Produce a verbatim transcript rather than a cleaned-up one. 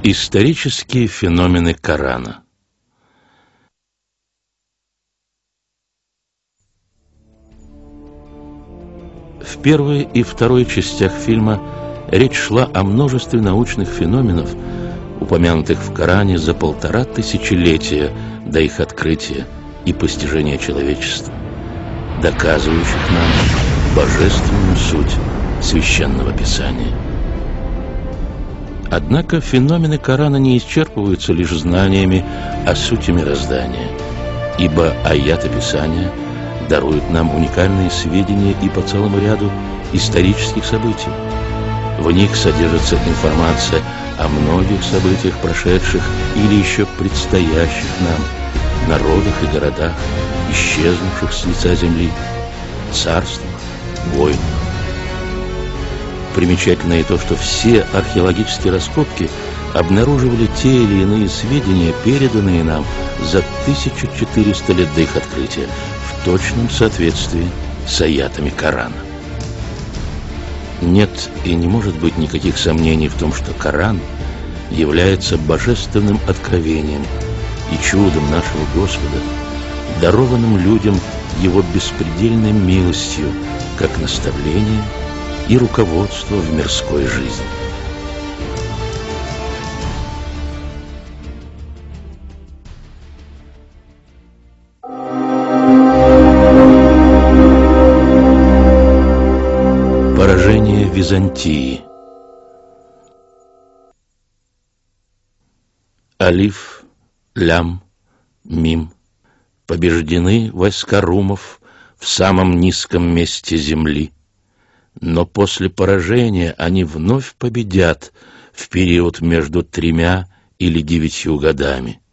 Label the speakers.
Speaker 1: Исторические феномены Корана. В первой и второй частях фильма речь шла о множестве научных феноменов, упомянутых в Коране за полтора тысячелетия до их открытия и постижения человечеством, доказывающих нам божественную суть Священного Писания. Однако феномены Корана не исчерпываются лишь знаниями о сути мироздания, ибо аяты Писания даруют нам уникальные сведения и по целому ряду исторических событий. В них содержится информация о многих событиях прошедших или еще предстоящих нам, народах и городах, исчезнувших с лица земли, царствах, войнах. Примечательно и то, что все археологические раскопки обнаруживали те или иные сведения, переданные нам за тысячу четыреста лет до их открытия, в точном соответствии с аятами Корана. Нет и не может быть никаких сомнений в том, что Коран является божественным откровением и чудом нашего Господа, дарованным людям Его беспредельной милостью, как наставление и руководство в мирской жизни. Поражение Византии. Алиф, лям, мим. Побеждены войска румов в самом низком месте земли. Но после поражения они вновь победят в период между тремя или девятью годами.